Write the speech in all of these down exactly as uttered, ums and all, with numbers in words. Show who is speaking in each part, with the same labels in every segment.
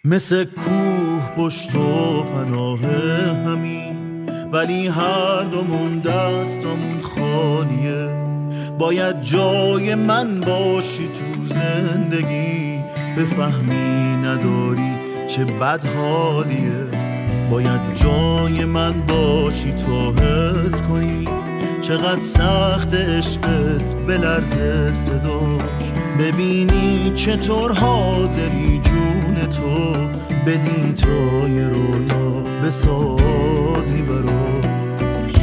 Speaker 1: مثل کوه پشت و پناه همین، ولی هر دومون دستمون خالیه. باید جای من باشی تو زندگی، بفهمی نداری چه بد حالیه. باید جای من باشی تا حس کنی چقدر سخت عشقت بلرزه صداش. ببینی چطور حاضری جون تو بدی تا یه رویا بسازی براش.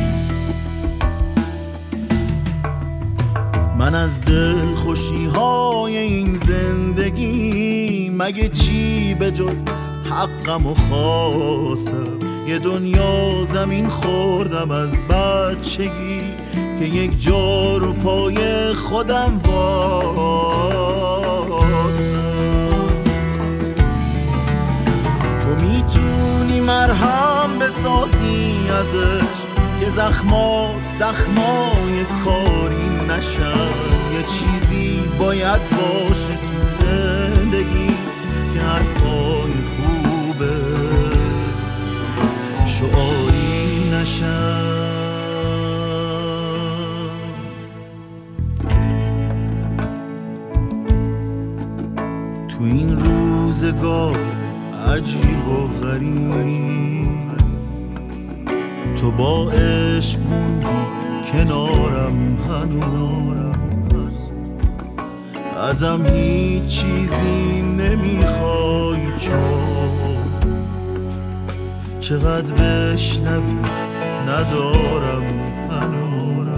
Speaker 1: من از دل خوشی های این زندگی مگه چی به جز حقم و خواستم. یه دنیا زمین خوردم از بچگی که یک جا رو پای خودم واسم. تو میتونی مرهم بسازی ازش که زخمات زخمای کاری نشن. یه چیزی باید باشه تو زندگیت که حرفای خوبت شعاری نشن. تو این روزگار عجیب و غریب تو با عشق موندی کنارم هنوز. ازم هیچ چیزی نمیخوای چون چقدر بشنوی ندارم هنوز.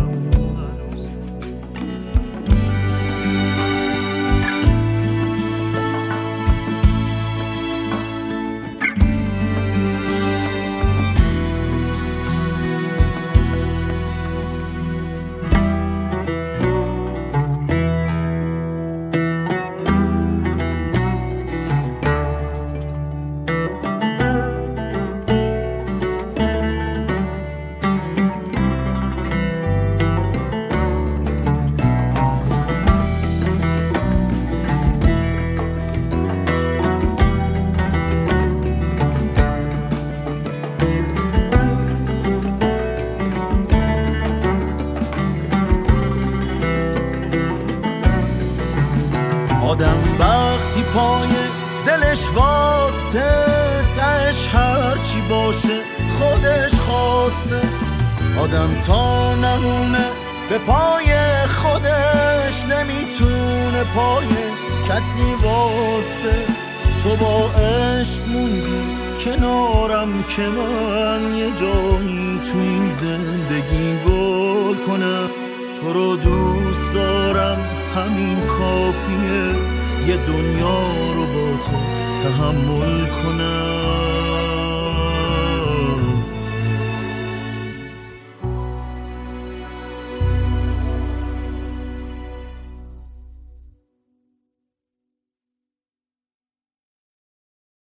Speaker 1: آدم وقتی پای دلش واسته تهش هرچی باشه خودش خواسته. آدم تا نمونه به پای خودش نمیتونه پای کسی واسته. تو با عشق موندی کنارم که من یه جایی تو این زندگی گل کنم. تو رو دوست دارم همین کافیه، یه دنیا رو با تو تحمل کنم.